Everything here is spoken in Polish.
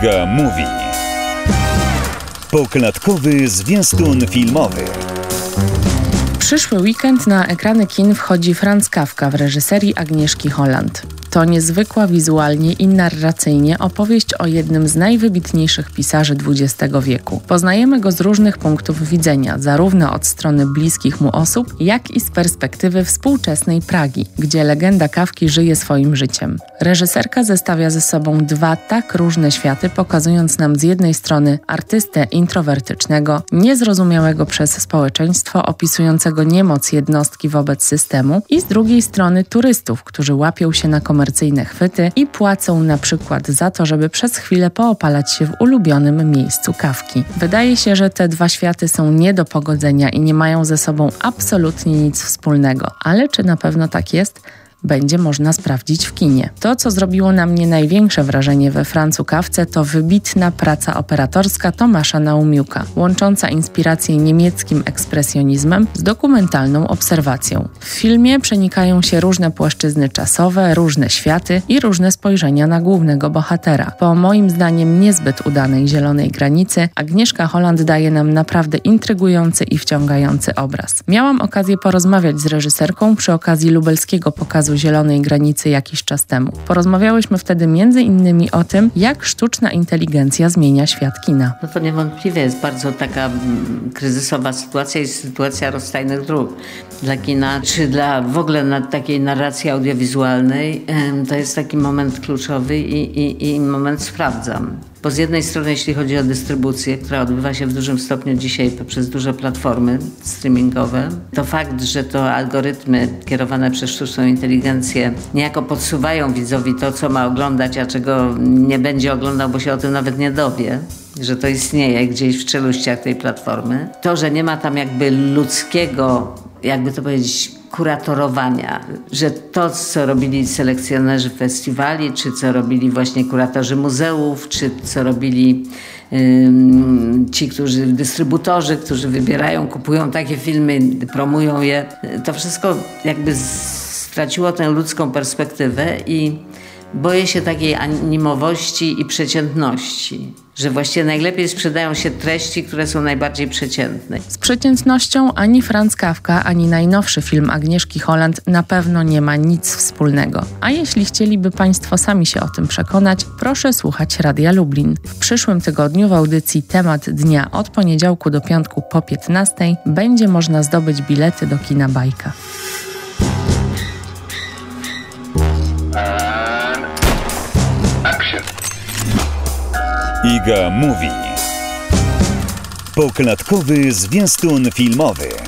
Iga Mówi. Poklatkowy zwiastun filmowy. Przyszły weekend na ekrany kin wchodzi Franz Kafka w reżyserii Agnieszki Holland. To niezwykła wizualnie i narracyjnie opowieść o jednym z najwybitniejszych pisarzy XX wieku. Poznajemy go z różnych punktów widzenia, zarówno od strony bliskich mu osób, jak i z perspektywy współczesnej Pragi, gdzie legenda Kafki żyje swoim życiem. Reżyserka zestawia ze sobą dwa tak różne światy, pokazując nam z jednej strony artystę introwertycznego, niezrozumiałego przez społeczeństwo, opisującego niemoc jednostki wobec systemu, i z drugiej strony turystów, którzy łapią się na komercyjne chwyty i płacą na przykład za to, żeby przez chwilę poopalać się w ulubionym miejscu Kafki. Wydaje się, że te dwa światy są nie do pogodzenia i nie mają ze sobą absolutnie nic wspólnego. Ale czy na pewno tak jest? Będzie można sprawdzić w kinie. To, co zrobiło na mnie największe wrażenie we Franzu Kafce, to wybitna praca operatorska Tomasza Naumiuka, łącząca inspirację niemieckim ekspresjonizmem z dokumentalną obserwacją. W filmie przenikają się różne płaszczyzny czasowe, różne światy i różne spojrzenia na głównego bohatera. Po moim zdaniem niezbyt udanej Zielonej granicy, Agnieszka Holland daje nam naprawdę intrygujący i wciągający obraz. Miałam okazję porozmawiać z reżyserką przy okazji lubelskiego pokazu Zielonej granicy jakiś czas temu. Porozmawiałyśmy wtedy m.in. o tym, jak sztuczna inteligencja zmienia świat kina. No to niewątpliwie jest bardzo taka kryzysowa sytuacja i sytuacja rozstajnych dróg dla kina, czy dla w ogóle takiej narracji audiowizualnej. To jest taki moment kluczowy i moment sprawdzam. Bo z jednej strony, jeśli chodzi o dystrybucję, która odbywa się w dużym stopniu dzisiaj poprzez duże platformy streamingowe, to fakt, że to algorytmy kierowane przez sztuczną inteligencję niejako podsuwają widzowi to, co ma oglądać, a czego nie będzie oglądał, bo się o tym nawet nie dowie, że to istnieje gdzieś w czeluściach tej platformy. To, że nie ma tam jakby ludzkiego, jakby to powiedzieć, kuratorowania, że to, co robili selekcjonerzy festiwali, czy co robili właśnie kuratorzy muzeów, czy co robili ci, dystrybutorzy, którzy wybierają, kupują takie filmy, promują je, to wszystko jakby straciło tę ludzką perspektywę i boję się takiej animowości i przeciętności, że właściwie najlepiej sprzedają się treści, które są najbardziej przeciętne. Z przeciętnością ani Franz Kafka, ani najnowszy film Agnieszki Holland na pewno nie ma nic wspólnego. A jeśli chcieliby Państwo sami się o tym przekonać, proszę słuchać Radia Lublin. W przyszłym tygodniu w audycji Temat Dnia od poniedziałku do piątku po 15:00 będzie można zdobyć bilety do kina Bajka. Iga Mówi. Poklatkowy zwiastun filmowy.